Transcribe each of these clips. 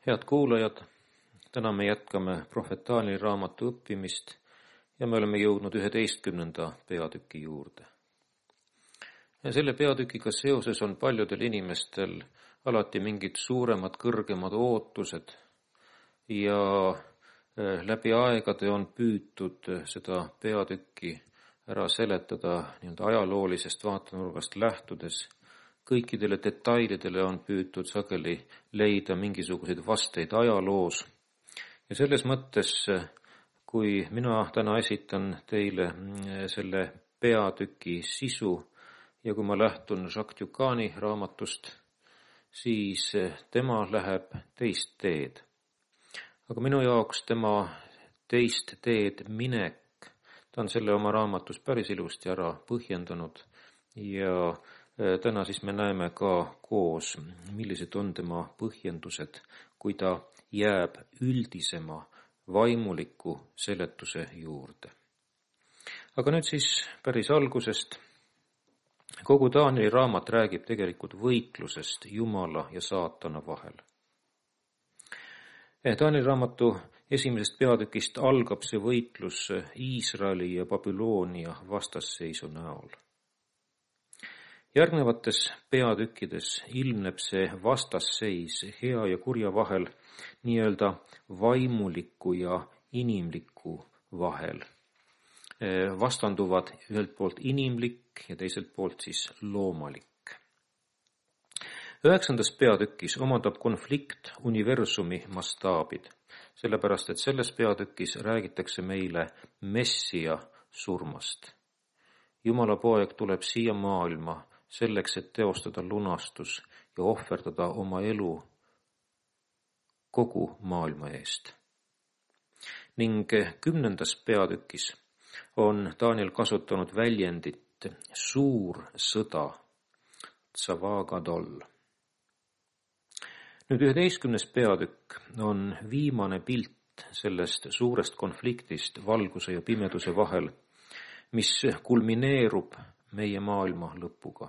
Head kuulajad, täna me jätkame prohvet Taanieli raamatu õppimist ja me oleme jõudnud 11. peatüki juurde. Ja selle peatükiga seoses on paljudel inimestel alati mingid suuremad, kõrgemad ootused ja läbi aegade on püütud seda peatükki ära seletada nii-öelda ajaloolisest vaatenurgast lähtudes. Kõikidele detailidele on püütud sageli leida mingisuguseid vasteid ajaloos. Ja selles mõttes, kui mina täna esitan teile selle peatüki sisu ja kui ma lähtun Jacques Ducani raamatust, siis tema läheb teist teed. Aga minu jaoks tema teist teed minek, ta on selle oma raamatus päris ilusti ära põhjendanud ja täna siis me näeme ka koos, millised on tema põhjendused, kui ta jääb üldisema vaimuliku seletuse juurde. Aga nüüd siis päris algusest. Kogu Taanieli raamat räägib tegelikult võitlusest Jumala ja saatana vahel. Taanieli raamatu esimesest peatükist algab see võitlus Iisraeli ja Babyloonia vastasseisu näol. Järgnevates peatükkides ilmneb see vastasseis hea ja kurja vahel nii-öelda vaimuliku ja inimliku vahel. Vastanduvad ühelt poolt inimlik ja teiselt poolt siis loomalik. 9. peatükis omandab konflikt universumi mastaabid, sellepärast et selles peatükis räägitakse meile Messia surmast. Jumala poeg tuleb siia maailma selleks, et teostada lunastus ja ohverdada oma elu kogu maailma eest. Ning 10. peatükis on Taaniel kasutanud väljendit suur sõda, tsava gadol. Nüüd 11. peatükk on viimane pilt sellest suurest konfliktist valguse ja pimeduse vahel, mis kulmineerub meie maailma lõpuga.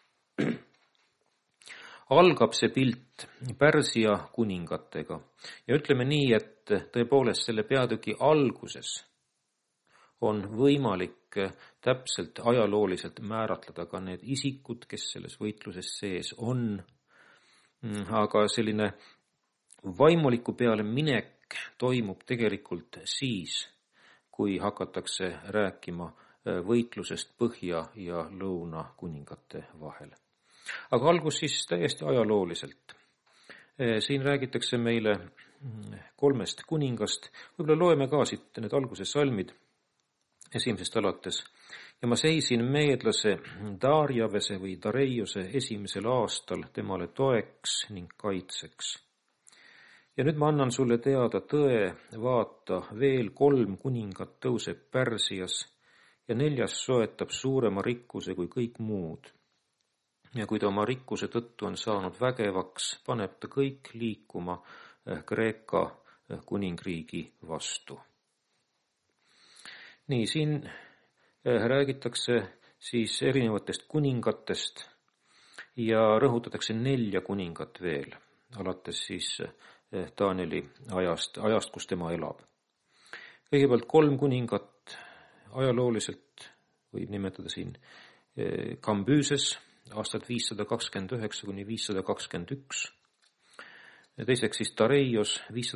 Algab see pilt Pärsia kuningatega ja ütleme nii, et tõepoolest selle peatüki alguses on võimalik täpselt ajalooliselt määratleda ka need isikud, kes selles võitluses sees on, aga selline vaimuliku peale minek toimub tegelikult siis, kui hakatakse rääkima võitlusest põhja ja lõuna kuningate vahel. Aga algus siis täiesti ajalooliselt. Siin räägitakse meile 3 kuningast. Võib-olla loeme ka siit need alguse salmid esimesest alates. Ja ma seisin meedlase Darjavese või Dareiose 1. aastal temale toeks ning kaitseks. Ja nüüd ma annan sulle teada tõe, vaata, veel 3 kuningat tõuseb Pärsias ja 4. soetab suurema rikkuse kui kõik muud. Ja kui ta oma rikkuse tõttu on saanud vägevaks, paneb ta kõik liikuma Kreeka kuningriigi vastu. Nii, siin räägitakse siis erinevatest kuningatest ja rõhutatakse 4 kuningat veel, alates siis Taanieli ajast, kus tema elab. Kõigepealt 3 kuningat ajalooliselt võib nimetada siin Kambüüses aastat 529 kuni 521. Teiseks siis Dareios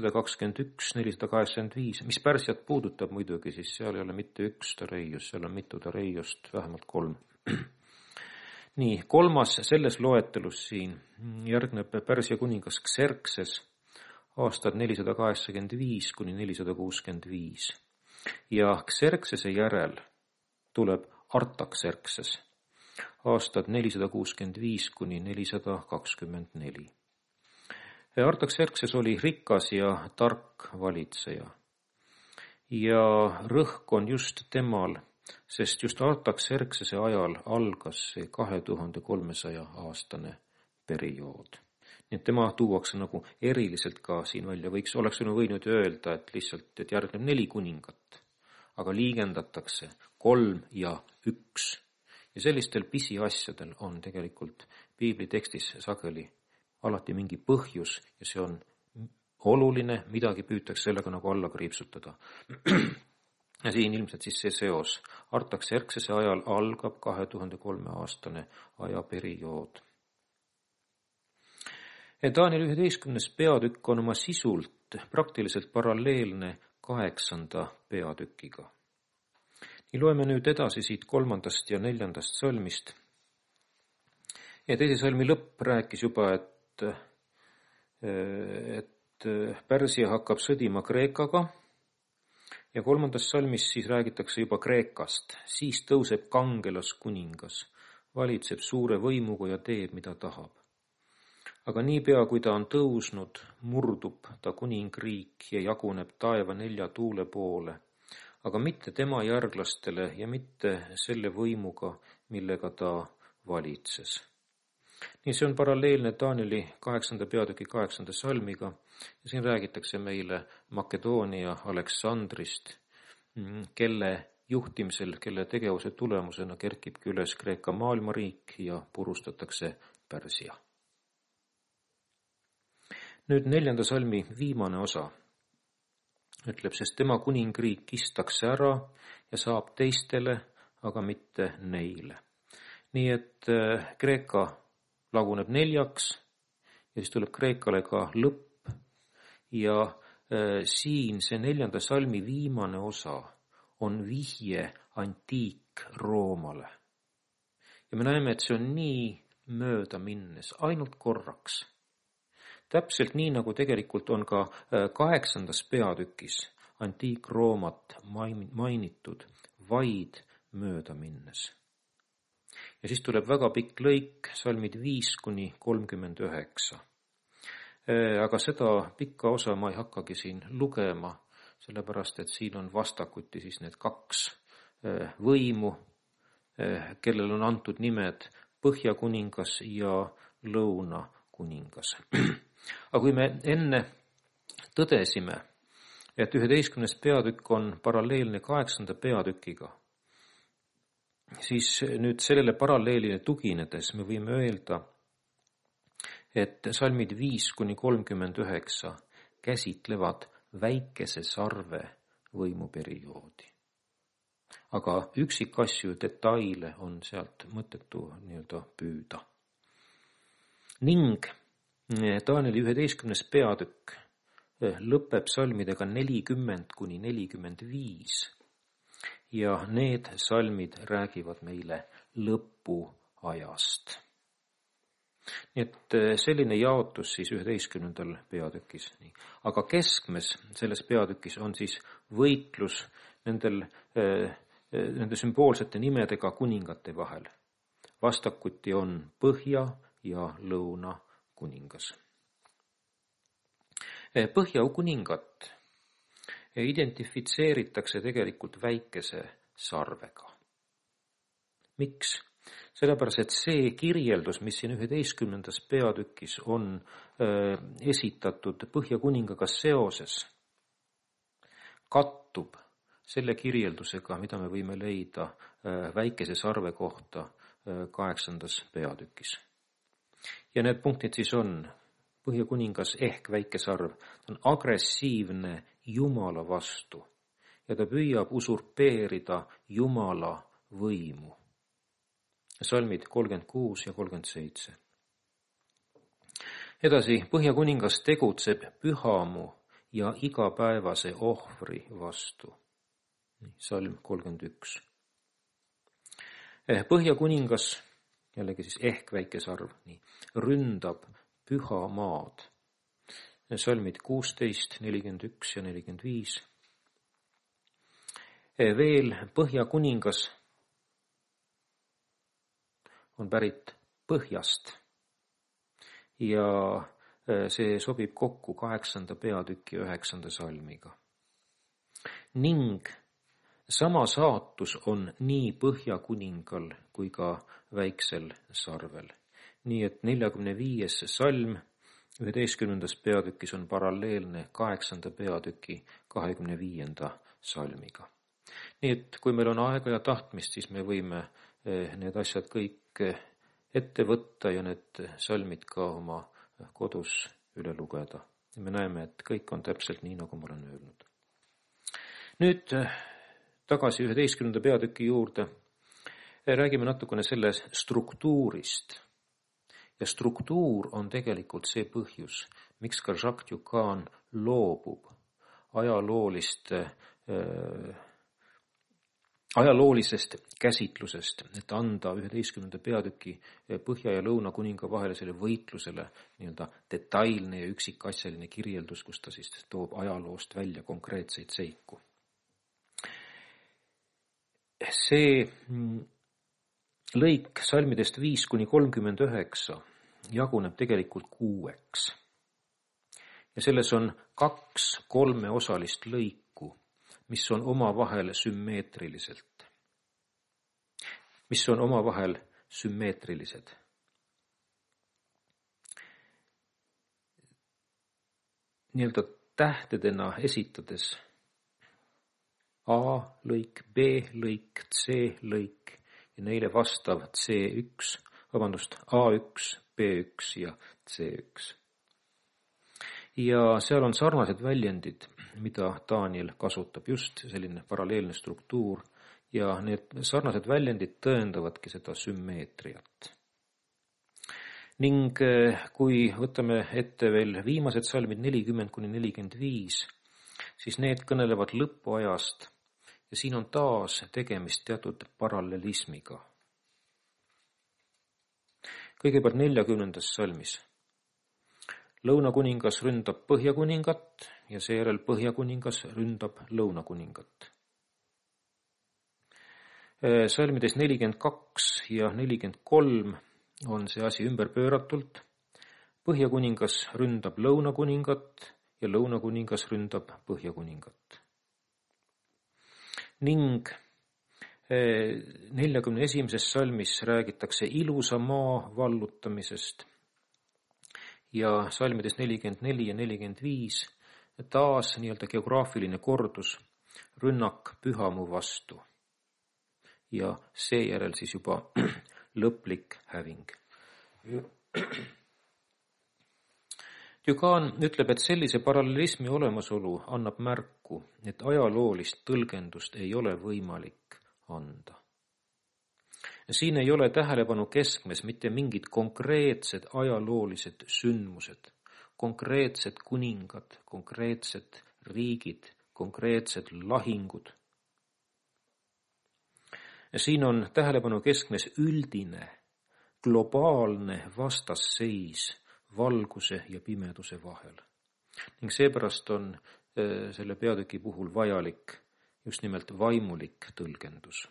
521-485, mis Pärsiat puudutab muidugi, siis seal ei ole mitte 1 Dareios, seal on mitu Dareiost, vähemalt 3. Nii, 3. selles loetelus siin järgneb Pärsia kuningas Xerxes aastad 485 kuni 465. Ja Xerxese järel tuleb Artaxerxes aastad 465 kuni 424. Artaxerxes oli rikas ja tark valitseja. Ja rõhk on just temal, sest just Artaxerxese ajal algas see 2300 aastane periood. Nii et tema tuuakse nagu eriliselt ka siin välja. Oleks võinud öelda, et lihtsalt et järgneb 4 kuningat, aga liigendatakse 3 ja 1. Ja sellistel pisiasjadel on tegelikult piibli tekstis sageli alati mingi põhjus ja see on oluline, midagi püütakse sellega nagu alla kriipsutada. Ja siin ilmselt siis see seos. Artaxerxese ajal algab 2003 aastane ajaperiood. Danieli 11. peatükk on oma sisult praktiliselt paralleelne 8. peatükiga. Nii loeme nüüd edasi siit 3. ja 4. salmist. Ja teise salmi lõpp rääkis juba, et Pärsia hakkab sõdima Kreekaga ja 3. salmis siis räägitakse juba Kreekast. Siis tõuseb kangelas kuningas, valitseb suure võimuga ja teeb, mida tahab. Aga niipea, kui ta on tõusnud, murdub ta kuningriik ja jaguneb taeva 4 tuule poole, aga mitte tema järglastele ja mitte selle võimuga, millega ta valitses. Nii see on paralleelne Danieli 8. peatüki 8. salmiga ja siin räägitakse meile Makedoonia Aleksandrist, kelle juhtimisel, kelle tegevuse tulemusena kerkibki üles Kreeka maailmariik ja purustatakse Pärsia. Nüüd 4. salmi viimane osa ütleb, sest tema kuningriik kistakse ära ja saab teistele, aga mitte neile. Nii et Kreeka laguneb 4 ja siis tuleb Kreekale ka lõpp ja siin see 4. salmi viimane osa on vihje antiik-Roomale. Ja me näeme, et see on nii mööda minnes, ainult korraks. Täpselt nii, nagu tegelikult on ka 8. peatükis antiik-Roomat mainitud vaid mööda minnes. Ja siis tuleb väga pikk lõik, salmid 5-39. Aga seda pikka osa ma ei hakkagi siin lugema, sellepärast et siin on vastakuti siis need 2 võimu, kellel on antud nimed Põhjakuningas ja Lõunakuningas. Aga kui me enne tõdesime, et 11. peatükk on paralleelne 8. peatükiga, siis nüüd sellele paralleelile tuginedes me võime öelda, et salmid 5-39 käsitlevad väikese sarve võimuperioodi. Aga üksikasju, detaile on sealt mõttetu püüda. Ning Danieli 11. peatükk lõpeb salmidega 40-45 ja need salmid räägivad meile lõpuajast. Nii et selline jaotus siis 11. peatükis. Aga keskmes selles peatükis on siis võitlus nende sümboolsete nimedega kuningate vahel. Vastakuti on Põhja ja Lõuna kuningas. Põhja kuningat identifitseeritakse tegelikult väikese sarvega. Miks? Sellepärast, et see kirjeldus, mis siin 11. peatükis on esitatud Põhja kuningaga seoses, kattub selle kirjeldusega, mida me võime leida väikese sarve kohta 8. peatükis. Ja need punktid siis on Põhja kuningas ehk väike sarv. Ta on agressiivne Jumala vastu ja ta püüab usurpeerida Jumala võimu. Salmid 36 ja 37. Edasi, Põhja kuningas tegutseb pühamu ja igapäevase ohvri vastu. Salm 31. Põhja kuningas, jällegi siis ehk väike sarv, ründab püha maad. Salmid 16, 41 ja 45. Veel Põhja kuningas on pärit põhjast ja see sobib kokku 8. peatüki 9. salmiga. Ning sama saatus on nii Põhja kuningal kui ka väiksel sarvel. Nii et 45. salm 11. peatükis on paralleelne 8. peatüki 25. salmiga. Nii et kui meil on aega ja tahtmist, siis me võime need asjad kõik ette võtta ja need salmid ka oma kodus üle lugeda. Ja me näeme, et kõik on täpselt nii, nagu ma olen öelnud. Nüüd tagasi 11. peatüki juurde. Räägime natukene selle struktuurist. Ja struktuur on tegelikult see põhjus, miks ka Jacques Ducan loobub ajaloolisest käsitlusest, et anda 11. peatüki Põhja- ja Lõunakuninga vahele selle võitlusele nii-öelda detailne ja üksikasjaline kirjeldus, kus ta siis toob ajaloost välja konkreetseid seiku. See lõik salmidest 5-39 jaguneb tegelikult 6. Ja selles on 2 kolmeosalist lõiku, mis on omavahel sümmeetrilised. Nii-öelda tähtedena esitades A lõik, B lõik, C lõik ja neile vastav A1, B1 ja C1. Ja seal on sarnased väljendid, mida Daniel kasutab, just selline paralleelne struktuur, ja need sarnased väljendid tõendavadki seda sümmeetriat. Ning kui võtame ette veel viimased salmid 40-45, siis need kõnelevad lõpuajast ja siin on taas tegemist teatud parallelismiga. Kõigepealt 40. salmis. Lõunakuningas ründab põhjakuningat ja seejärel põhjakuningas ründab lõunakuningat. Salmides 42 ja 43 on see asi ümber pööratult. Põhjakuningas ründab lõunakuningat ja lõunakuningas ründab põhjakuningat. Ning 41. salmis räägitakse ilusa maa vallutamisest ja salmides 44 ja 45 taas nii-öelda geograafiline kordus, rünnak pühamu vastu ja seejärel siis juba lõplik häving. Ducan ütleb, et sellise parallelismi olemasolu annab märku, et ajaloolist tõlgendust ei ole võimalik anda. Siin ei ole tähelepanu keskmes mitte mingid konkreetsed ajaloolised sündmused, konkreetsed kuningad, konkreetsed riigid, konkreetsed lahingud. Siin on tähelepanu keskmes üldine, globaalne vastasseis valguse ja pimeduse vahel. Ning seepärast on selle peatüki puhul vajalik just nimelt vaimulik tõlgendus.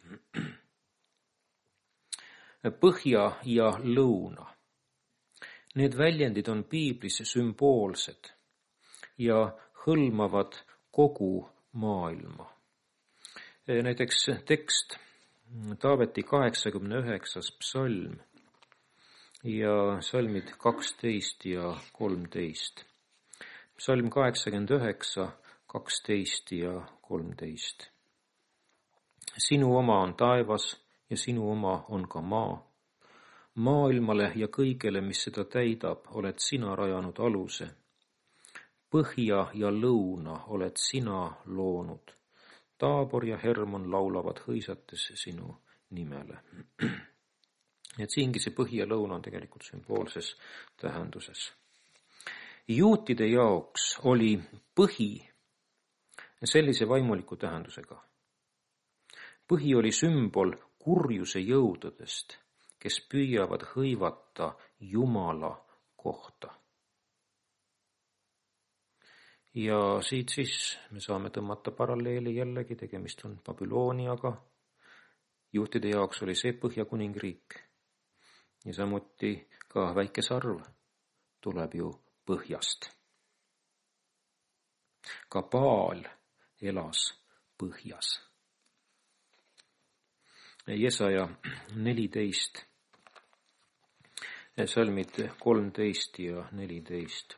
Põhja ja lõuna. Need väljendid on piiblis sümboolsed ja hõlmavad kogu maailma. Näiteks tekst Taaveti 89. psalm ja salmid 12 ja 13. Psalm 89, 12 ja 13. Sinu oma on taevas ja sinu oma on ka maa. Maailmale ja kõigele, mis seda täidab, oled sina rajanud aluse. Põhja ja lõuna oled sina loonud. Taabor ja Hermon laulavad hõisates sinu nimele. Et siingi see põhi ja lõuna on tegelikult sümboolses tähenduses. Juutide jaoks oli põhi sellise vaimuliku tähendusega. Põhi oli sümbol kurjuse jõududest, kes püüavad hõivata Jumala kohta. Ja siit siis me saame tõmmata paralleeli jällegi, tegemist on Babyloniaga. Juutide jaoks oli see põhjakuningriik. Ja samuti ka väike sarv tuleb ju põhjast. Ka Baal elas põhjas. Jesaja 14, salmid 13 ja 14.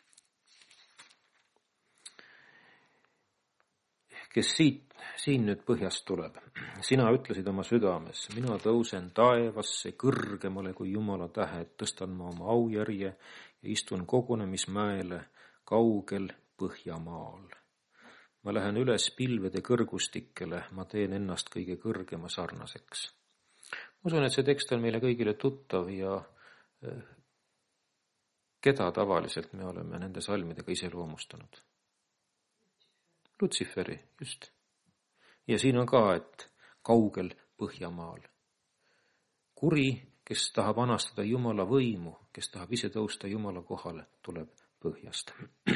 Kes siin nüüd põhjast tuleb? Sina ütlesid oma südames, mina tõusen taevasse kõrgemale kui Jumala tähed, tõstan ma oma aujärje ja istun kogunemismäele kaugel Põhjamaal. Ma lähen üles pilvede kõrgustikele, ma teen ennast kõige kõrgema sarnaseks. Usun, et see tekst on meile kõigile tuttav ja keda tavaliselt me oleme nende salmidega iseloomustanud? Lutsiferi, just. Ja siin on ka, et kaugel Põhjamaal. Kuri, kes tahab anastada Jumala võimu, kes tahab ise tõusta Jumala kohale, tuleb põhjast.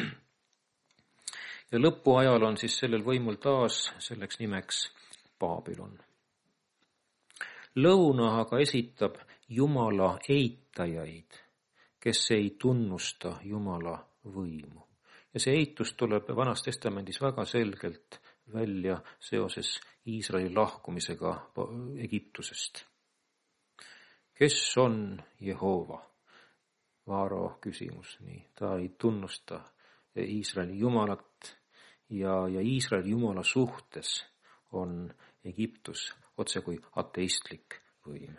Ja lõpuajal on siis sellel võimul taas selleks nimeks Baabilon. Lõuna aga esitab Jumala eitajaid, kes ei tunnusta Jumala võimu. Ja see eitus tuleb Vanas Testamendis väga selgelt välja seoses Iisraeli lahkumisega Egiptusest. Kes on Jehova? Vaaro küsimus. Nii, ta ei tunnusta Iisraeli Jumalat ja Iisraeli Jumala suhtes on Egiptus otse kui ateistlik võim.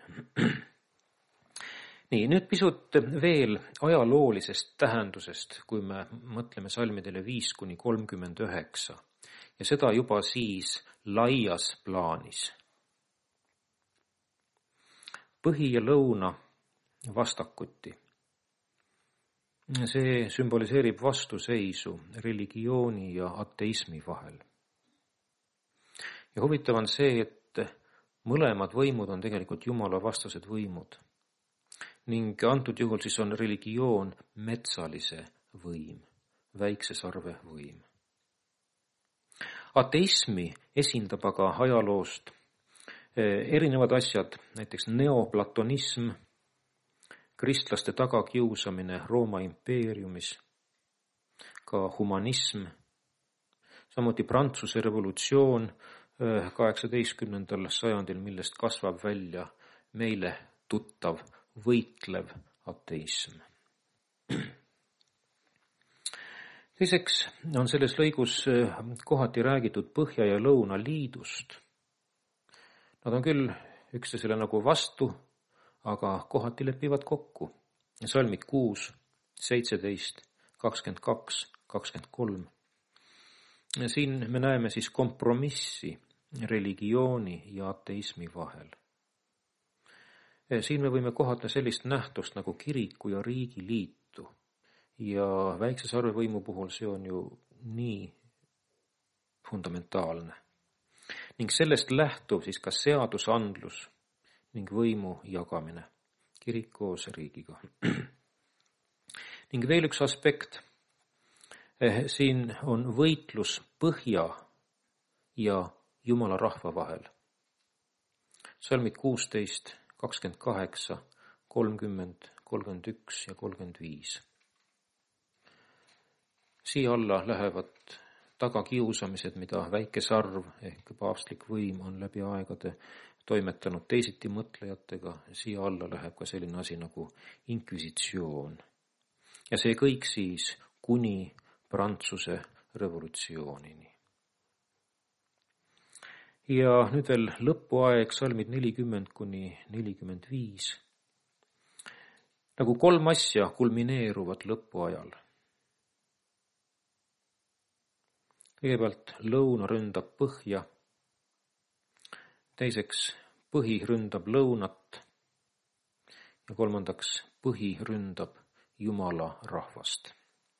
Nii, nüüd pisut veel ajaloolisest tähendusest, kui me mõtleme salmidele 5-39 ja seda juba siis laias plaanis. Põhi ja lõuna vastakuti. See sümboliseerib vastuseisu religiooni ja ateismi vahel. Ja huvitav on see, et mõlemad võimud on tegelikult Jumala vastased võimud. Ning antud juhul siis on religioon metsalise võim, väikse sarve võim. Ateismi esindab aga ajaloost erinevad asjad, näiteks neoplatonism, kristlaste tagakiusamine Rooma impeeriumis, ka humanism, samuti Prantsuse revolutsioon 18. sajandil, millest kasvab välja meile tuttav võitlev ateism. Teiseks on selles lõigus kohati räägitud Põhja ja Lõuna liidust. Nad on küll üksteisele nagu vastu, aga kohati lepivad kokku. Salmid 6, 17, 22, 23. Ja siin me näeme siis kompromissi religiooni ja ateismi vahel. Siin me võime kohata sellist nähtust nagu kiriku ja riigi liitu. Ja väikse sarve võimu puhul see on ju nii fundamentaalne. Ning sellest lähtub siis ka seadusandlus ning võimu jagamine, kirik koos riigiga. Ning veel üks aspekt. Siin on võitlus Põhja ja Jumala rahva vahel. Salmid 16, 28, 30, 31 ja 35. Siia alla lähevad tagakiusamised, mida väike sarv ehk paavstlik võim on läbi aegade toimetanud teisiti mõtlejatega. Siia alla läheb ka selline asi nagu inkvisitsioon. Ja see kõik siis kuni Prantsuse revolutsioonini. Ja nüüd veel lõpuaeg, salmid 40-45. Nagu 3 asja kulmineeruvad lõpuajal. Kõigepealt lõuna ründab põhja, teiseks põhi ründab lõunat ja kolmandaks põhi ründab Jumala rahvast.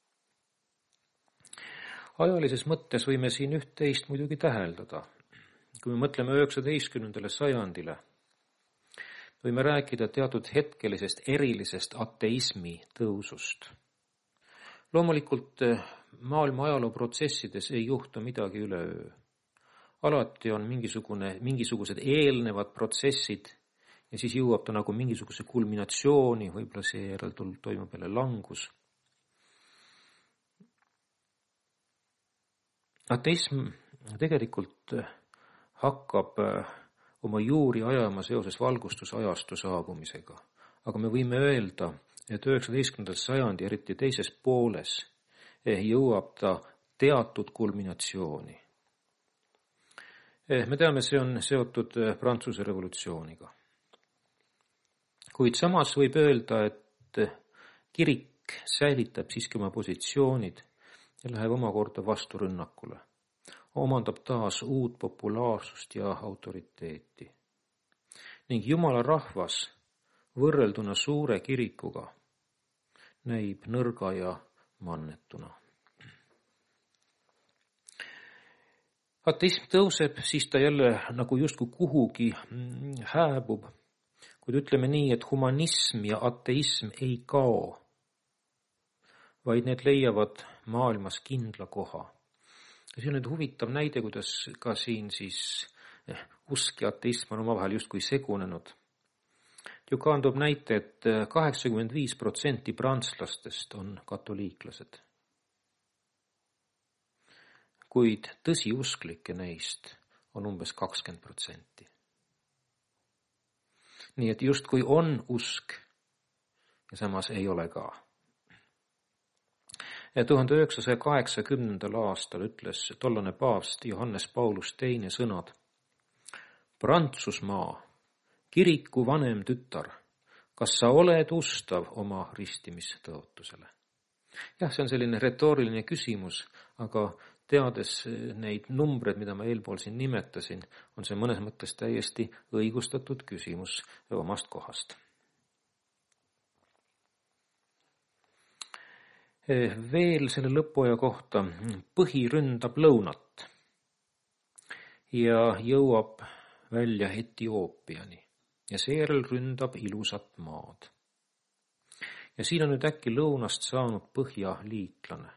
Ajalises mõttes võime siin üht-teist muidugi täheldada. Kui me mõtleme 19. sajandile, võime rääkida teatud hetkelisest erilisest ateismi tõusust. Loomulikult maailma ajalooprotsessides ei juhtu midagi üleöö. Alati on mingisugused eelnevad protsessid ja siis jõuab ta nagu mingisuguse kulminatsiooni, võib-olla seejärel toimub jälle langus. Ateism tegelikult hakkab oma juuri ajama seoses valgustusajastu saabumisega. Aga me võime öelda, et 19. sajandi, eriti teises pooles, jõuab ta teatud kulminatsiooni. Me teame, see on seotud Prantsuse revolutsiooniga. Kuid samas võib öelda, et kirik säilitab siiski oma positsioonid ja läheb omakorda vasturünnakule. Omandab taas uut populaarsust ja autoriteeti. Ning Jumala rahvas võrrelduna suure kirikuga näib nõrga ja mannetuna. Ateism tõuseb, siis ta jälle nagu justkui kuhugi hääbub, kuid ütleme nii, et humanism ja ateism ei kao, vaid need leiavad maailmas kindla koha. Ja see on nüüd huvitav näide, kuidas ka siin siis usk ja ateism on omavahel justkui segunenud. Jukan toob näite, et 85% prantslastest on katoliiklased. Kuid tõsiusklikke neist on umbes 20%. Nii et justkui on usk ja samas ei ole ka. Ja 1980. aastal ütles tollane paavst Johannes Paulus II sõnad: Prantsusmaa, kiriku vanem tütar, kas sa oled ustav oma ristimistõotusele? Jah, see on selline retooriline küsimus, aga teades neid numbreid, mida ma eelpool siin nimetasin, on see mõnes mõttes täiesti õigustatud küsimus omast kohast. Veel selle lõpuaja kohta: põhi ründab lõunat ja jõuab välja Etioopiani ja seejärel ründab ilusat maad. Ja siin on nüüd äkki lõunast saanud põhjaliitlane.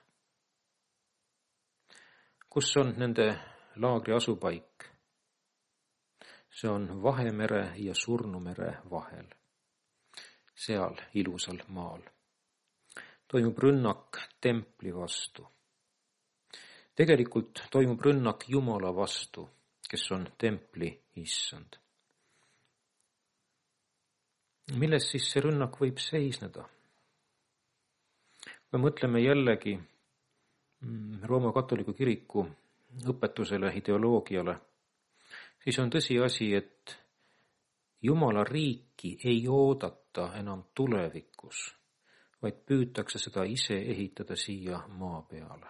Kus on nende laagri asupaik? See on Vahemere ja Surnumere vahel. Seal ilusal maal toimub rünnak templi vastu. Tegelikult toimub rünnak Jumala vastu, kes on templi issand. Milles siis see rünnak võib seisneda? Me mõtleme jällegi Rooma katoliku kiriku õpetusele, ideoloogiale, siis on tõsiasi, et Jumala riiki ei oodata enam tulevikus, vaid püütakse seda ise ehitada siia maa peale.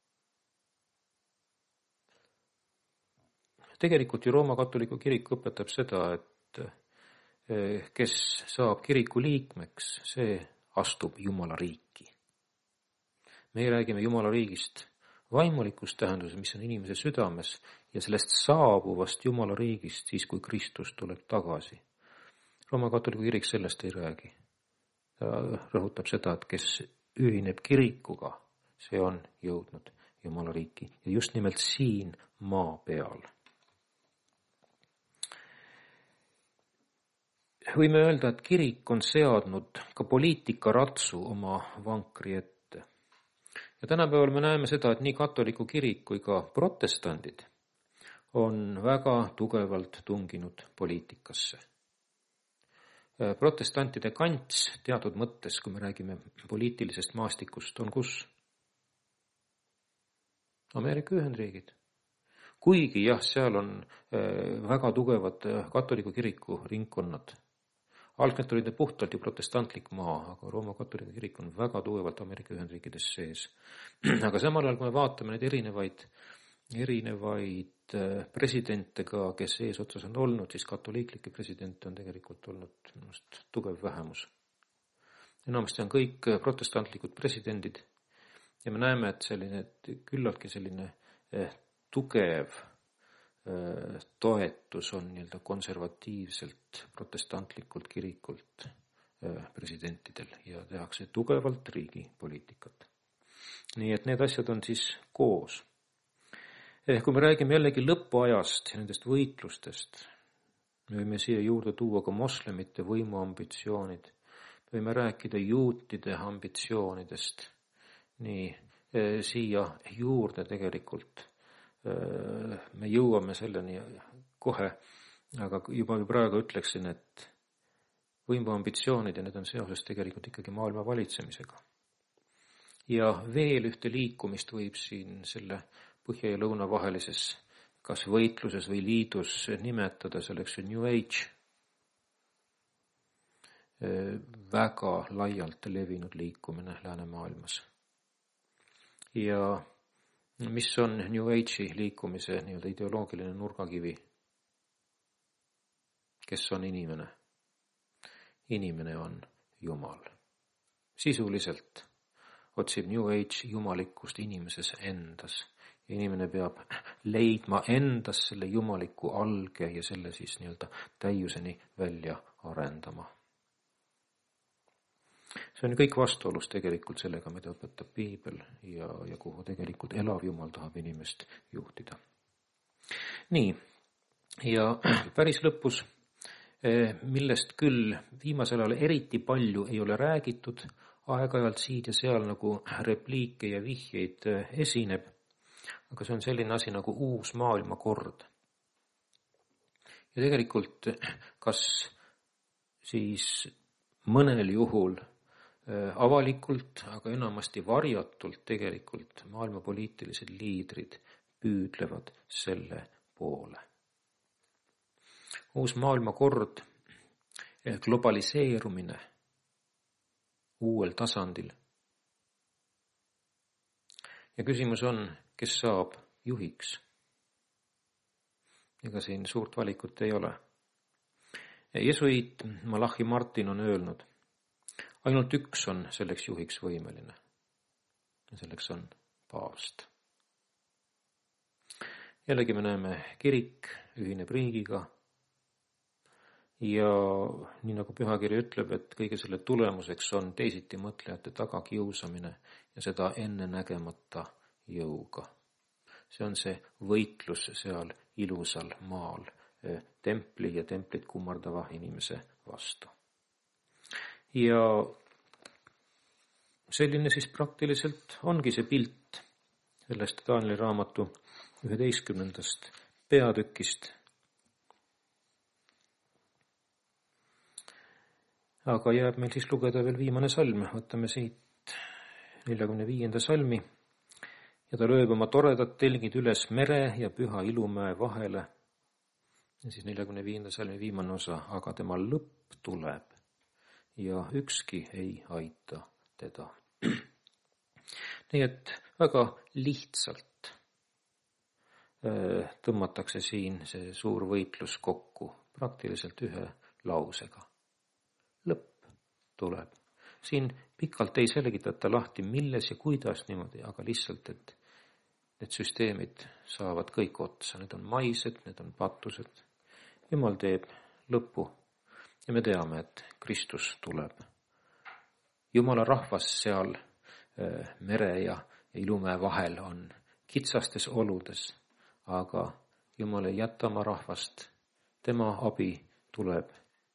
Tegelikult ju Rooma katoliku kirik õpetab seda, et kes saab kiriku liikmeks, see astub Jumala riiki. Me räägime Jumala riigist vaimulikust tähenduses, mis on inimese südames, ja sellest saabuvast Jumala riigist siis, kui Kristus tuleb tagasi. Rooma katoliku kirik sellest ei räägi. Ta rõhutab seda, et kes ühineb kirikuga, see on jõudnud Jumala riiki ja just nimelt siin maa peal. Võime öelda, et kirik on seadnud ka poliitikaratsu oma vankri ette. Ja tänapäeval me näeme seda, et nii katoliku kirik kui ka protestandid on väga tugevalt tunginud poliitikasse. Protestantide kants teatud mõttes, kui me räägime poliitilisest maastikust, on kus? Ameerika Ühendriigid. Kuigi jah, seal on väga tugevad katoliku kiriku ringkonnad. Algselt olid puhtalt ju protestantlik maa, aga Rooma katoliku kirik on väga tugevalt Ameerika Ühendriikides sees. Aga samal ajal, kui me vaatame neid erinevaid presidente ka, kes eesotsas on olnud, siis katoliiklikke presidente on tegelikult olnud tugev vähemus. Enamasti on kõik protestantlikud presidendid ja me näeme, et küllaltki selline tugev toetus on nii-öelda konservatiivselt protestantlikult kirikult presidentidel ja tehakse tugevalt riigipoliitikat. Nii et need asjad on siis koos. Kui me räägime jällegi lõpuajast ja nendest võitlustest, me võime siia juurde tuua ka moslemite võimuambitsioonid, me võime rääkida juutide ambitsioonidest, nii siia juurde tegelikult me jõuame selleni kohe, aga juba praegu ütleksin, et võimuambitsioonid ja need on seoses tegelikult ikkagi maailma valitsemisega. Ja veel ühte liikumist võib siin selle põhja ja lõuna vahelises kas võitluses või liidus nimetada, selleks on New Age. Väga laialt levinud liikumine läänemaailmas. Ja mis on New Age'i liikumise nii-öelda ideoloogiline nurgakivi? Kes on inimene? Inimene on Jumal. Sisuliselt otsib New Age jumalikkust inimeses endas. Inimene peab leidma endas selle jumaliku alge ja selle siis nii-öelda täiuseni välja arendama. See on kõik vastuolus tegelikult sellega, mida õpetab Piibel ja kuhu tegelikult elav Jumal tahab inimest juhtida. Nii, ja päris lõpus, millest küll viimasel ajal eriti palju ei ole räägitud, aeg-ajalt siit ja seal nagu repliike ja vihjeid esineb, aga see on selline asi nagu uus maailmakord. Ja tegelikult kas siis mõnel juhul avalikult, aga enamasti varjatult tegelikult maailmapoliitilised liidrid püüdlevad selle poole. Uus maailmakord, globaliseerumine uuel tasandil. Ja küsimus on, kes saab juhiks? Ega siin suurt valikut ei ole. Jesuiit Malachi Martin on öelnud, ainult üks on selleks juhiks võimeline. Ja selleks on paavst. Jällegi me näeme, kirik ühineb riigiga. Ja nii nagu pühakiri ütleb, et kõige selle tulemuseks on teisiti mõtlejate tagakiusamine ja seda enne nägemata jõuga. See on see võitlus seal ilusal maal templi ja templit kummardava inimese vastu. Ja selline siis praktiliselt ongi see pilt sellest Danieli raamatu 11. peatükist. Aga jääb meil siis lugeda veel viimane salm. Võtame siit 45. salmi. Ja ta lööb oma toredad telgid üles mere ja püha ilumäe vahele. Ja siis 45. salmi viimane osa. Aga tema lõpp tuleb ja ükski ei aita teda. Nii et väga lihtsalt tõmmatakse siin see suur võitlus kokku praktiliselt ühe lausega. Lõpp tuleb. Siin pikalt ei selgitata lahti, milles ja kuidas niimoodi, aga lihtsalt, et need süsteemid saavad kõik otsa. Need on maised, need on patused. Jumal teeb lõpu ja me teame, et Kristus tuleb. Jumala rahvas seal mere ja ilumäe vahel on kitsastes oludes, aga Jumal ei jäta oma rahvast. Tema abi tuleb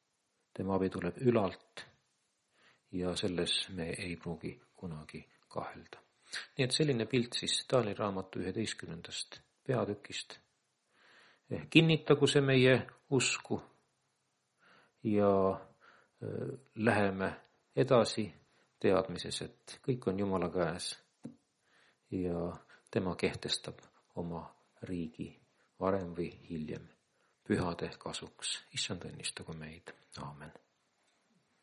ülalt ja selles me ei pruugi kunagi kahelda. Nii et selline pilt siis Danieli raamatu 11. peatükist. Kinnitagu see meie usku ja läheme edasi teadmises, et kõik on Jumala käes ja tema kehtestab oma riigi varem või hiljem pühade kasuks. Issand õnnistagu meid. Aamen.